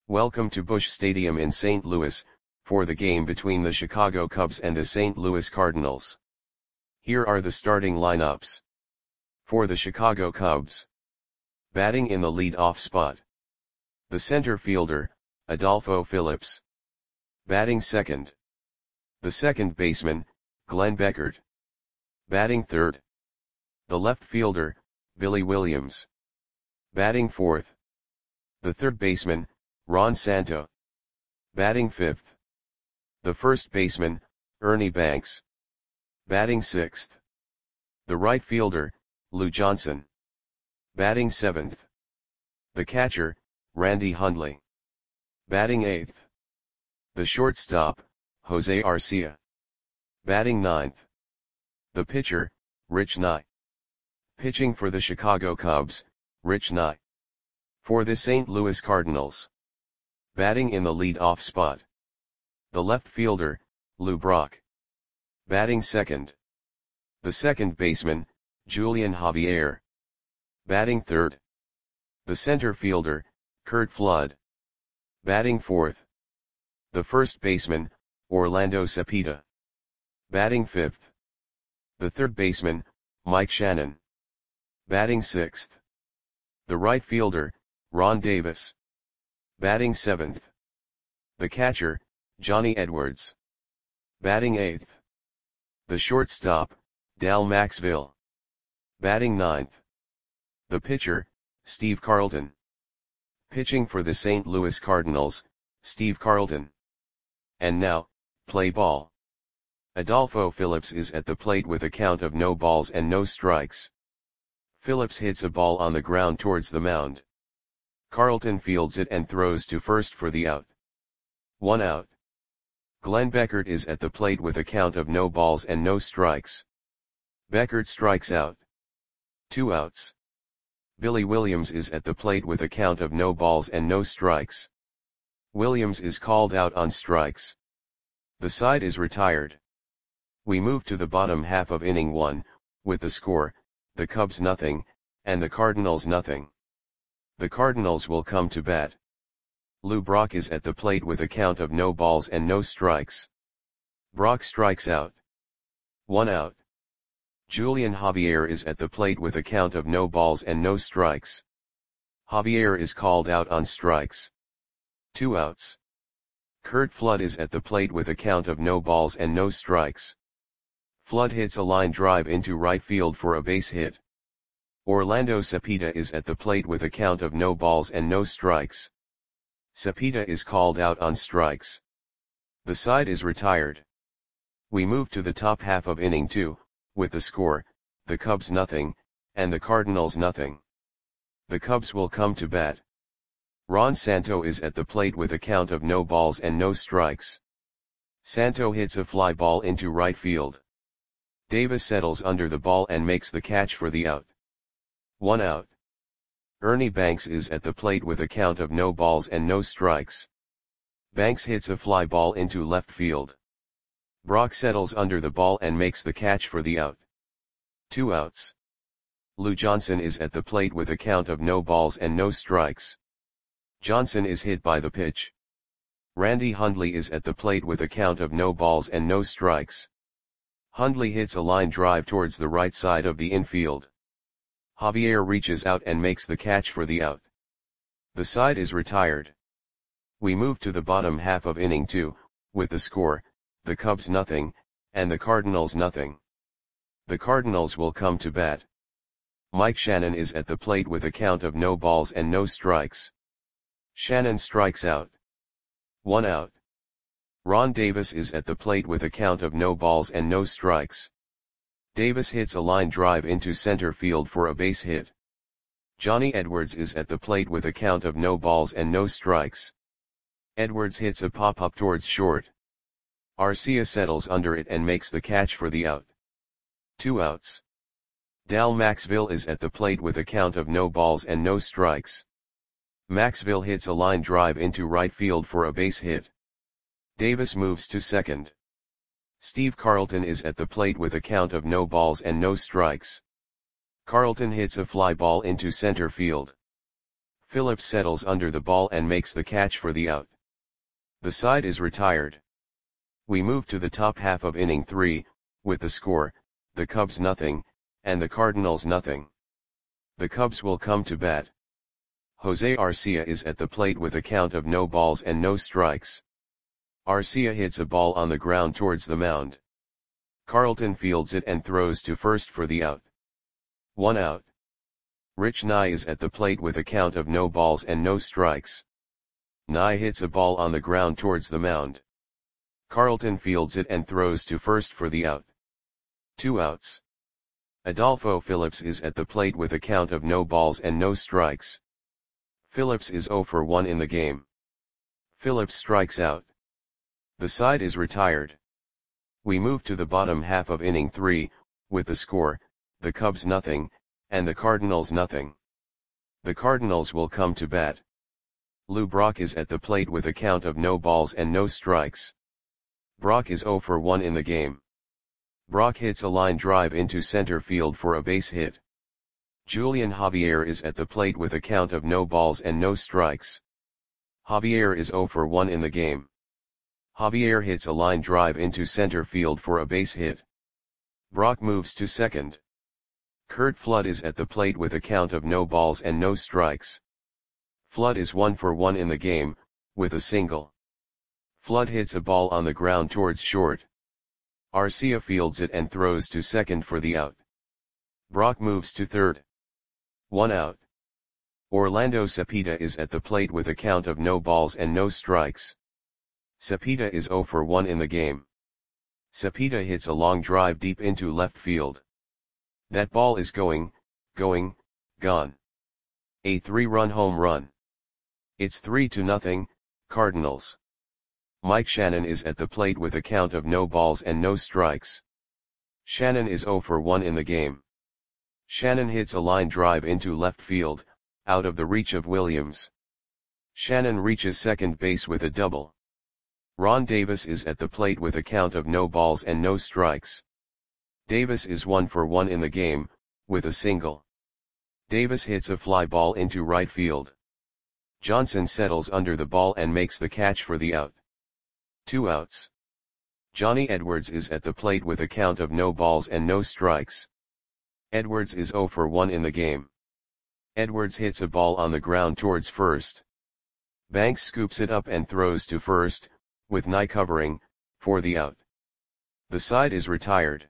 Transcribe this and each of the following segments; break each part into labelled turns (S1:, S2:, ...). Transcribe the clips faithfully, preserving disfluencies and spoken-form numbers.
S1: Welcome to Busch Stadium in Saint Louis, for the game between the Chicago Cubs and the Saint Louis Cardinals. Here are the starting lineups. For the Chicago Cubs. Batting in the lead-off spot. The center fielder, Adolfo Phillips. Batting second. The second baseman, Glenn Beckert. Batting third. The left fielder, Billy Williams. Batting fourth. The third baseman, Ron Santo. Batting fifth. The first baseman, Ernie Banks. Batting sixth. The right fielder, Lou Johnson. Batting seventh. The catcher, Randy Hundley. Batting eighth. The shortstop, Jose Arcia. Batting ninth. The pitcher, Rich Nye. Pitching for the Chicago Cubs, Rich Nye. For the Saint Louis Cardinals. Batting in the lead-off spot. The left fielder, Lou Brock. Batting second. The second baseman, Julian Javier. Batting third. The center fielder, Curt Flood. Batting fourth. The first baseman, Orlando Cepeda. Batting fifth. The third baseman, Mike Shannon. Batting sixth. The right fielder, Ron Davis. Batting seventh. The catcher, Johnny Edwards. Batting eighth. The shortstop, Dal Maxville. Batting ninth. The pitcher, Steve Carlton. Pitching for the Saint Louis Cardinals, Steve Carlton. And now, play ball. Adolfo Phillips is at the plate with a count of no balls and no strikes. Phillips hits a ball on the ground towards the mound. Carlton fields it and throws to first for the out. One out. Glenn Beckert is at the plate with a count of no balls and no strikes. Beckert strikes out. Two outs. Billy Williams is at the plate with a count of no balls and no strikes. Williams is called out on strikes. The side is retired. We move to the bottom half of inning one, with the score, the Cubs nothing, and the Cardinals nothing. The Cardinals will come to bat. Lou Brock is at the plate with a count of no balls and no strikes. Brock strikes out. One out. Julian Javier is at the plate with a count of no balls and no strikes. Javier is called out on strikes. Two outs. Curt Flood is at the plate with a count of no balls and no strikes. Flood hits a line drive into right field for a base hit. Orlando Cepeda is at the plate with a count of no balls and no strikes. Cepeda is called out on strikes. The side is retired. We move to the top half of inning two, with the score, the Cubs nothing, and the Cardinals nothing. The Cubs will come to bat. Ron Santo is at the plate with a count of no balls and no strikes. Santo hits a fly ball into right field. Davis settles under the ball and makes the catch for the out. One out. Ernie Banks is at the plate with a count of no balls and no strikes. Banks hits a fly ball into left field. Brock settles under the ball and makes the catch for the out. Two outs. Lou Johnson is at the plate with a count of no balls and no strikes. Johnson is hit by the pitch. Randy Hundley is at the plate with a count of no balls and no strikes. Hundley hits a line drive towards the right side of the infield. Javier reaches out and makes the catch for the out. The side is retired. We move to the bottom half of inning two, with the score, the Cubs nothing, and the Cardinals nothing. The Cardinals will come to bat. Mike Shannon is at the plate with a count of no balls and no strikes. Shannon strikes out. One out. Ron Davis is at the plate with a count of no balls and no strikes. Davis hits a line drive into center field for a base hit. Johnny Edwards is at the plate with a count of no balls and no strikes. Edwards hits a pop-up towards short. Arcia settles under it and makes the catch for the out. Two outs. Dal Maxville is at the plate with a count of no balls and no strikes. Maxville hits a line drive into right field for a base hit. Davis moves to second. Steve Carlton is at the plate with a count of no balls and no strikes. Carlton hits a fly ball into center field. Phillips settles under the ball and makes the catch for the out. The side is retired. We move to the top half of inning three, with the score, the Cubs nothing, and the Cardinals nothing. The Cubs will come to bat. Jose Arcia is at the plate with a count of no balls and no strikes. Arcia hits a ball on the ground towards the mound. Carlton fields it and throws to first for the out. One out. Rich Nye is at the plate with a count of no balls and no strikes. Nye hits a ball on the ground towards the mound. Carlton fields it and throws to first for the out. Two outs. Adolfo Phillips is at the plate with a count of no balls and no strikes. Phillips is oh for one in the game. Phillips strikes out. The side is retired. We move to the bottom half of inning three, with the score, the Cubs nothing, and the Cardinals nothing. The Cardinals will come to bat. Lou Brock is at the plate with a count of no balls and no strikes. Brock is oh for one in the game. Brock hits a line drive into center field for a base hit. Julian Javier is at the plate with a count of no balls and no strikes. Javier is oh for one in the game. Javier hits a line drive into center field for a base hit. Brock moves to second. Curt Flood is at the plate with a count of no balls and no strikes. Flood is one for one in the game, with a single. Flood hits a ball on the ground towards short. Arcia fields it and throws to second for the out. Brock moves to third. One out. Orlando Cepeda is at the plate with a count of no balls and no strikes. Cepeda is oh for one in the game. Cepeda hits a long drive deep into left field. That ball is going, going, gone. A three-run home run. It's three to nothing, Cardinals. Mike Shannon is at the plate with a count of no balls and no strikes. Shannon is oh for one in the game. Shannon hits a line drive into left field, out of the reach of Williams. Shannon reaches second base with a double. Ron Davis is at the plate with a count of no balls and no strikes. Davis is one for one in the game, with a single. Davis hits a fly ball into right field. Johnson settles under the ball and makes the catch for the out. Two outs. Johnny Edwards is at the plate with a count of no balls and no strikes. Edwards is oh for one in the game. Edwards hits a ball on the ground towards first. Banks scoops it up and throws to first, with Nye covering, for the out. The side is retired.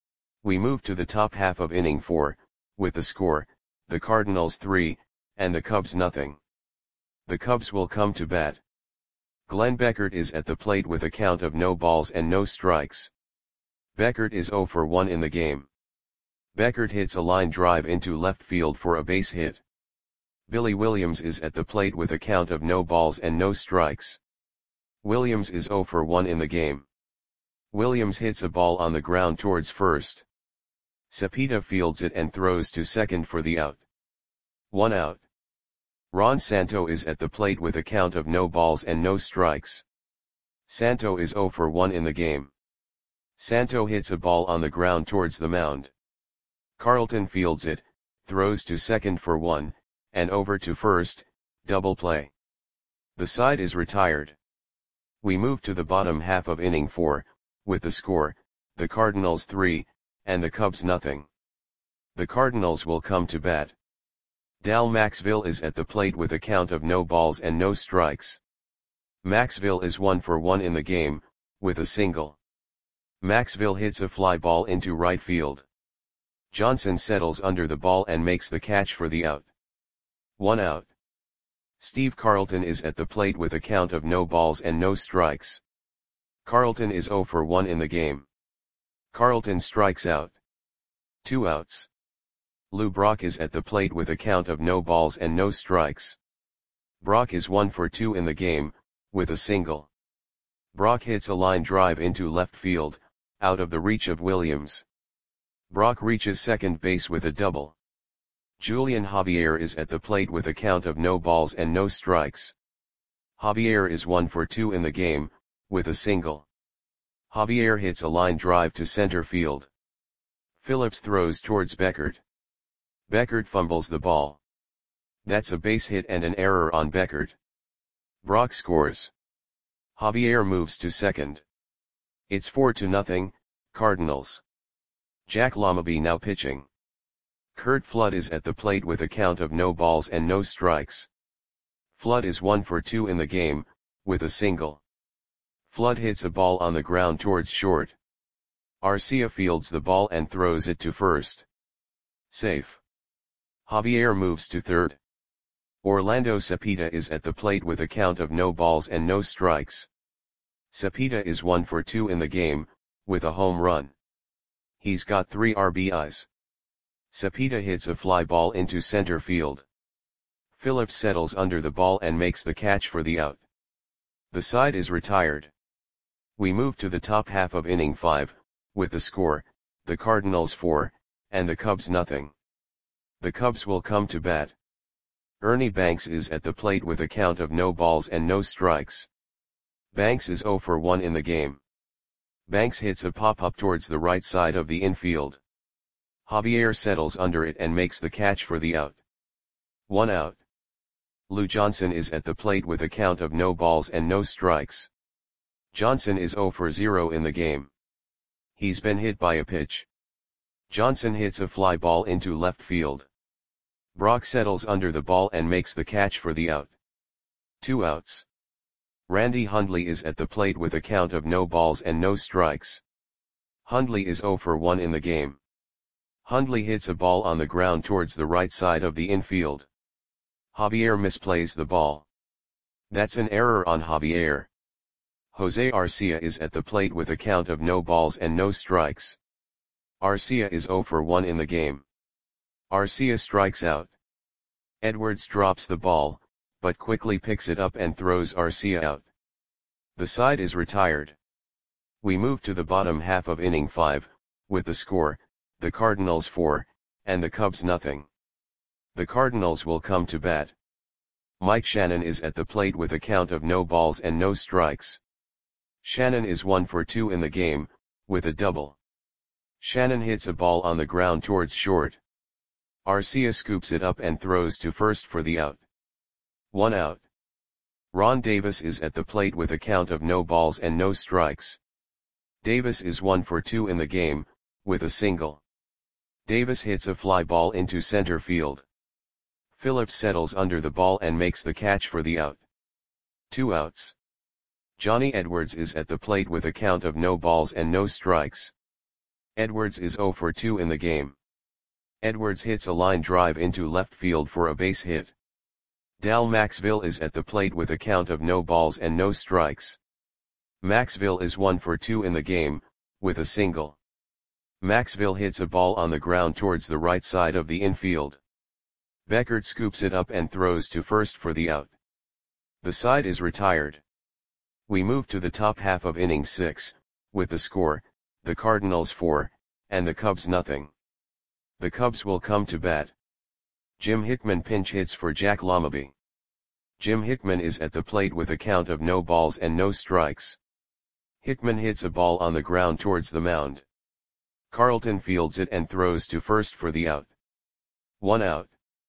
S1: We move to the top half of inning four, with the score, the Cardinals three, and the Cubs nothing. The Cubs will come to bat. Glenn Beckert is at the plate with a count of no balls and no strikes. Beckert is oh for one in the game. Beckert hits a line drive into left field for a base hit. Billy Williams is at the plate with a count of no balls and no strikes. Williams is oh for one in the game. Williams hits a ball on the ground towards first. Cepeda fields it and throws to second for the out. One out. Ron Santo is at the plate with a count of no balls and no strikes. Santo is oh for one in the game. Santo hits a ball on the ground towards the mound. Carlton fields it, throws to second for one, and over to first, double play. The side is retired. We move to the bottom half of inning four, with the score, the Cardinals three, and the Cubs nothing. The Cardinals will come to bat. Dal Maxville is at the plate with a count of no balls and no strikes. Maxville is one for one in the game, with a single. Maxville hits a fly ball into right field. Johnson settles under the ball and makes the catch for the out. One out. Steve Carlton is at the plate with a count of no balls and no strikes. Carlton is oh for one in the game. Carlton strikes out. Two outs. Lou Brock is at the plate with a count of no balls and no strikes. Brock is one for two in the game, with a single. Brock hits a line drive into left field, out of the reach of Williams. Brock reaches second base with a double. Julian Javier is at the plate with a count of no balls and no strikes. Javier is one for two in the game, with a single. Javier hits a line drive to center field. Phillips throws towards Beckert. Beckert fumbles the ball. That's a base hit and an error on Beckert. Brock scores. Javier moves to second. It's four to nothing, Cardinals. Jack Lamaby now pitching. Curt Flood is at the plate with a count of no balls and no strikes. Flood is one for two in the game, with a single. Flood hits a ball on the ground towards short. Arcia fields the ball and throws it to first. Safe. Javier moves to third. Orlando Cepeda is at the plate with a count of no balls and no strikes. Cepeda is one for two in the game, with a home run. He's got three R B Is. Cepeda hits a fly ball into center field. Phillips settles under the ball and makes the catch for the out. The side is retired. We move to the top half of inning five, with the score, the Cardinals four, and the Cubs nothing. The Cubs will come to bat. Ernie Banks is at the plate with a count of no balls and no strikes. Banks is zero for one in the game. Banks hits a pop-up towards the right side of the infield. Javier settles under it and makes the catch for the out. One out. Lou Johnson is at the plate with a count of no balls and no strikes. Johnson is zero for zero in the game. He's been hit by a pitch. Johnson hits a fly ball into left field. Brock settles under the ball and makes the catch for the out. Two outs. Randy Hundley is at the plate with a count of no balls and no strikes. Hundley is zero for one in the game. Hundley hits a ball on the ground towards the right side of the infield. Javier misplays the ball. That's an error on Javier. Jose Arcia is at the plate with a count of no balls and no strikes. Arcia is zero for one in the game. Arcia strikes out. Edwards drops the ball, but quickly picks it up and throws Arcia out. The side is retired. We move to the bottom half of inning five, with the score, the Cardinals four, and the Cubs nothing. The Cardinals will come to bat. Mike Shannon is at the plate with a count of no balls and no strikes. Shannon is one for two in the game, with a double. Shannon hits a ball on the ground towards short. Arcia scoops it up and throws to first for the out. One out. Ron Davis is at the plate with a count of no balls and no strikes. Davis is one for two in the game, with a single. Davis hits a fly ball into center field. Phillips settles under the ball and makes the catch for the out. Two outs. Johnny Edwards is at the plate with a count of no balls and no strikes. Edwards is zero for two in the game. Edwards hits a line drive into left field for a base hit. Dal Maxville is at the plate with a count of no balls and no strikes. Maxville is one for two in the game, with a single. Maxville hits a ball on the ground towards the right side of the infield. Beckert scoops it up and throws to first for the out. The side is retired. We move to the top half of inning six, with the score, the Cardinals four, and the Cubs nothing. The Cubs will come to bat. Jim Hickman pinch hits for Jack Lamaby. Jim Hickman is at the plate with a count of no balls and no strikes. Hickman hits a ball on the ground towards the mound. Carlton fields it and throws to first for the out. One out.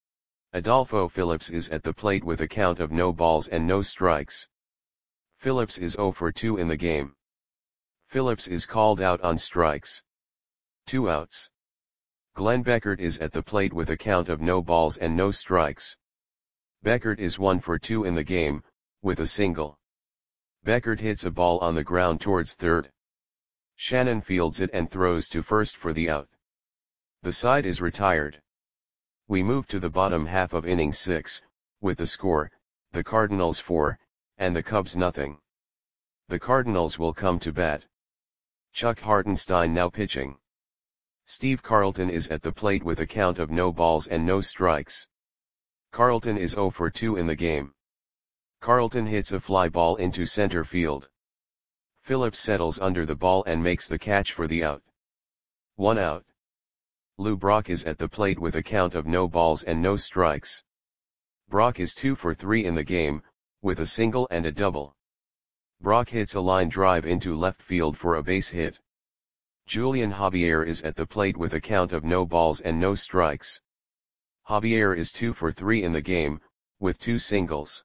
S1: Adolfo Phillips is at the plate with a count of no balls and no strikes. Phillips is zero for two in the game. Phillips is called out on strikes. Two outs. Glenn Beckert is at the plate with a count of no balls and no strikes. Beckert is one for two in the game, with a single. Beckert hits a ball on the ground towards third. Shannon fields it and throws to first for the out. The side is retired. We move to the bottom half of inning six, with the score, the Cardinals four, and the Cubs nothing. The Cardinals will come to bat. Chuck Hartenstein now pitching. Steve Carlton is at the plate with a count of no balls and no strikes. Carlton is zero for two in the game. Carlton hits a fly ball into center field. Phillips settles under the ball and makes the catch for the out. One out. Lou Brock is at the plate with a count of no balls and no strikes. Brock is two for three in the game, with a single and a double. Brock hits a line drive into left field for a base hit. Julian Javier is at the plate with a count of no balls and no strikes. Javier is two for three in the game, with two singles.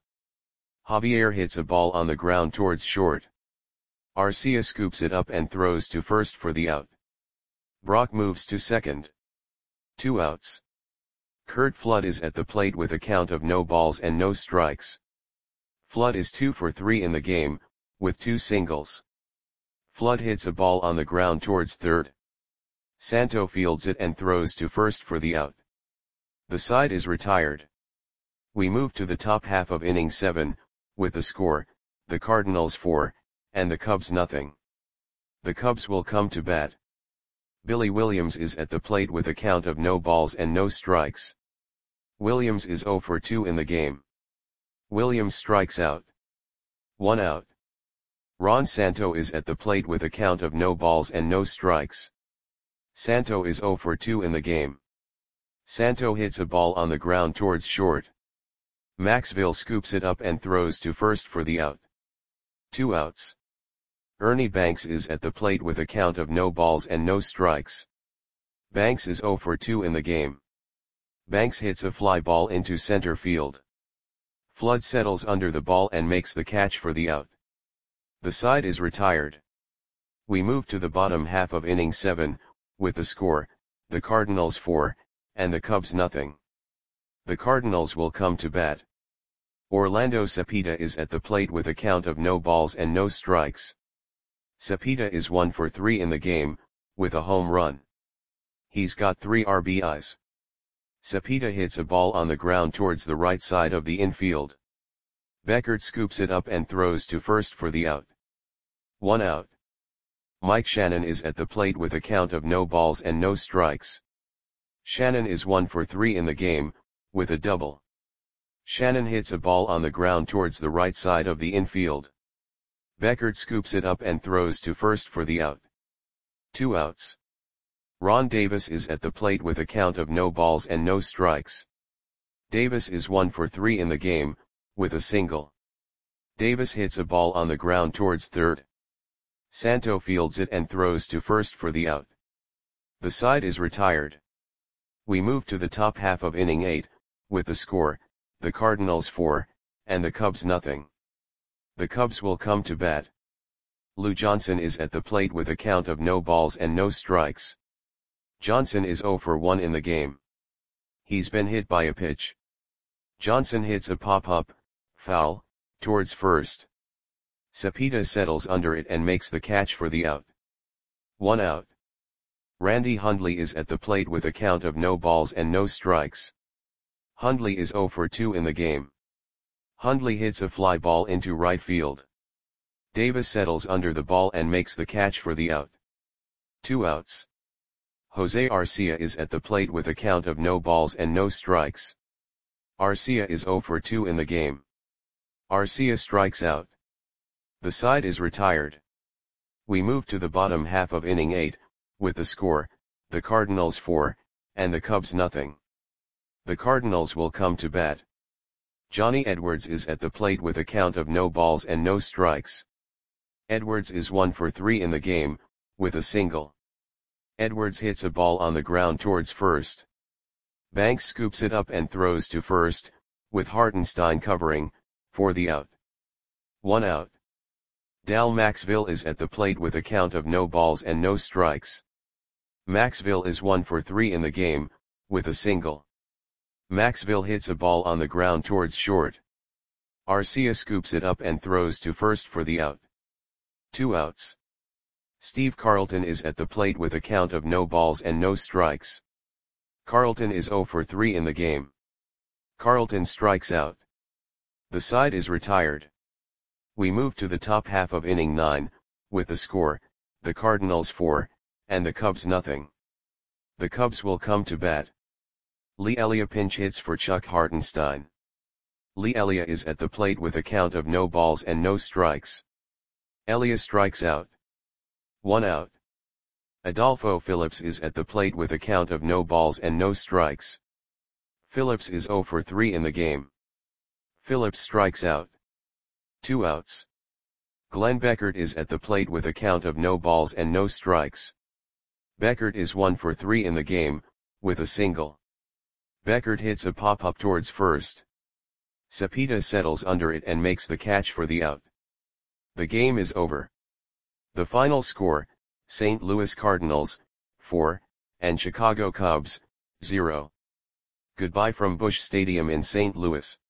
S1: Javier hits a ball on the ground towards short. Arcia scoops it up and throws to first for the out. Brock moves to second. Two outs. Curt Flood is at the plate with a count of no balls and no strikes. Flood is two for three in the game, with two singles. Flood hits a ball on the ground towards third. Santo fields it and throws to first for the out. The side is retired. We move to the top half of inning seven, with the score, the Cardinals four, and the Cubs nothing. The Cubs will come to bat. Billy Williams is at the plate with a count of no balls and no strikes. Williams is zero for two in the game. Williams strikes out. One out. Ron Santo is at the plate with a count of no balls and no strikes. Santo is zero for two in the game. Santo hits a ball on the ground towards short. Maxville scoops it up and throws to first for the out. Two outs. Ernie Banks is at the plate with a count of no balls and no strikes. Banks is zero for two in the game. Banks hits a fly ball into center field. Flood settles under the ball and makes the catch for the out. The side is retired. We move to the bottom half of inning seven, with the score, the Cardinals four, and the Cubs nothing. The Cardinals will come to bat. Orlando Cepeda is at the plate with a count of no balls and no strikes. Cepeda is one for three in the game, with a home run. He's got three R B Is. Cepeda hits a ball on the ground towards the right side of the infield. Beckert scoops it up and throws to first for the out. One out. Mike Shannon is at the plate with a count of no balls and no strikes. Shannon is one for three in the game, with a double. Shannon hits a ball on the ground towards the right side of the infield. Beckert scoops it up and throws to first for the out. Two outs. Ron Davis is at the plate with a count of no balls and no strikes. Davis is one for three in the game, with a single. Davis hits a ball on the ground towards third. Santo fields it and throws to first for the out. The side is retired. We move to the top half of inning eight, with the score, the Cardinals four, and the Cubs nothing. The Cubs will come to bat. Lou Johnson is at the plate with a count of no balls and no strikes. Johnson is zero for one in the game. He's been hit by a pitch. Johnson hits a pop-up, foul, towards first. Cepeda settles under it and makes the catch for the out. One out. Randy Hundley is at the plate with a count of no balls and no strikes. Hundley is zero for two in the game. Hundley hits a fly ball into right field. Davis settles under the ball and makes the catch for the out. Two outs. Jose Arcia is at the plate with a count of no balls and no strikes. Arcia is zero for two in the game. Arcia strikes out. The side is retired. We move to the bottom half of inning eight, with the score, the Cardinals four, and the Cubs nothing. The Cardinals will come to bat. Johnny Edwards is at the plate with a count of no balls and no strikes. Edwards is one for three in the game, with a single. Edwards hits a ball on the ground towards first. Banks scoops it up and throws to first, with Hartenstein covering, for the out. One out. Dal Maxville is at the plate with a count of no balls and no strikes. Maxville is one for three in the game, with a single. Maxville hits a ball on the ground towards short. Arcia scoops it up and throws to first for the out. Two outs. Steve Carlton is at the plate with a count of no balls and no strikes. Carlton is zero for three in the game. Carlton strikes out. The side is retired. We move to the top half of inning nine, with the score, the Cardinals four, and the Cubs nothing. The Cubs will come to bat. Lee Elia pinch hits for Chuck Hartenstein. Lee Elia is at the plate with a count of no balls and no strikes. Elia strikes out. One out. Adolfo Phillips is at the plate with a count of no balls and no strikes. Phillips is zero for three in the game. Phillips strikes out. Two outs. Glenn Beckert is at the plate with a count of no balls and no strikes. Beckert is one for three in the game, with a single. Beckert hits a pop-up towards first. Cepeda settles under it and makes the catch for the out. The game is over. The final score, Saint Louis Cardinals, four, and Chicago Cubs, zero. Goodbye from Busch Stadium in Saint Louis.